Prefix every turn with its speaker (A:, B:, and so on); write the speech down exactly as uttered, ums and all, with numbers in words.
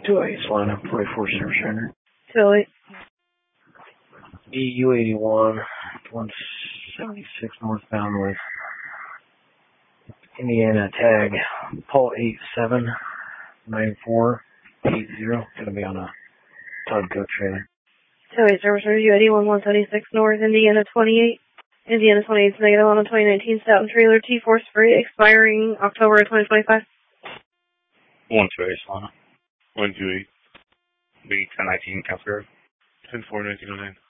A: two eight Solana, forty-four Service Center.
B: two eight.
A: E U eighty-one, one seventy-six northbound with Indiana tag, Paul eight seven nine four eight zero. Gonna be on a Tugco trailer.
B: two eight Service Center, U eighty-one, one seventy-six north, Indiana twenty-eight. Indiana twenty-eight is negative on a twenty nineteen Stoughton trailer, T-Force free, expiring October twenty twenty-five.
C: one two eight Solana. one two eight. B ten nineteen, Casper. ten four nineteen oh nine.